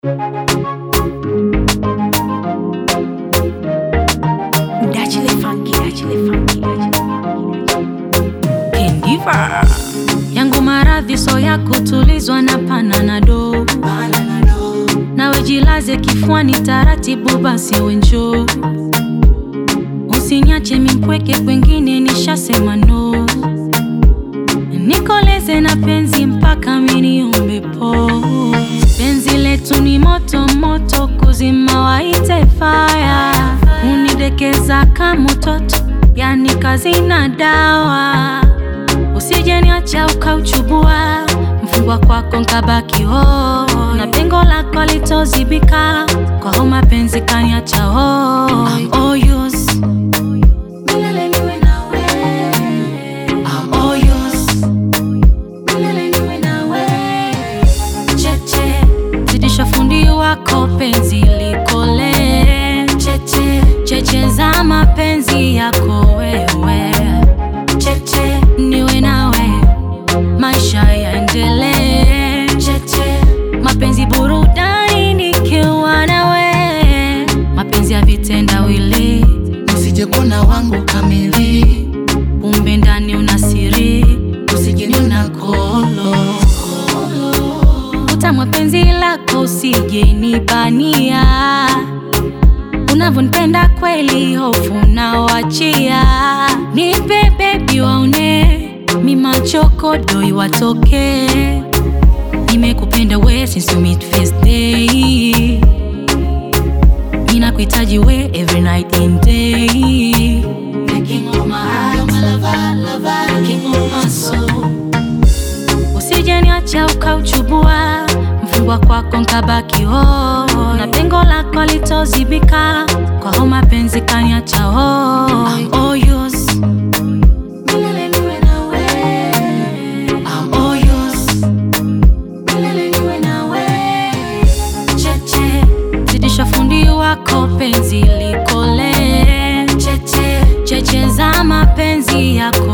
Kendiva yangu maradhi so ya kutulizwa na pananado. Nawe jilaze kifuani taratibu basi wenjo. Usiniache mimpweke kwengine nishasema no. Nikoleze na penzi mpaka mini umbepo. Penzi letu ni moto moto kuzima waite fire. Unidekeza kama mtoto yani kazi na dawa. Usije niacha ukauchubua mfungwa kwako nkabaki ho. Na pengo lako litozibika kwa ho mapenzi kaniacha ho. I'm all yours. Milele niwe nawe. I'm all yours. Milele niwe nawe. Cheche zidisha fundi wako penzi likole. Cheche cheche za mapenzi yako wewe. Cheche niwe nawe maisha yaendelee. Cheche mapenzi burudani nikiwa nawe. Mapenzi ya vitendawili usije kuna wangu kamili. Umbe ndani una siri Usije niona kolo. Utamwa penzi lako usije nibania. Unavyonipenda kweli hofu na wachia. Nipe baby waone mimachoko iwatoke. Nimekupenda we since we meet first day. Ninakuhitaji we every night and day. The king of my heart, my lover, lover, the king of my soul. Usije niacha ukauchubua mfungwa kwako nkabaki ho. Na pengo lako litozibika kwa ho mapenzi kaniacha ho. I'm all yours. Milele niwe nawe. I'm all yours. Milele niwe nawe. Cheche zidisha fundi wako penzi likole. Cheche cheche za mapenzi yako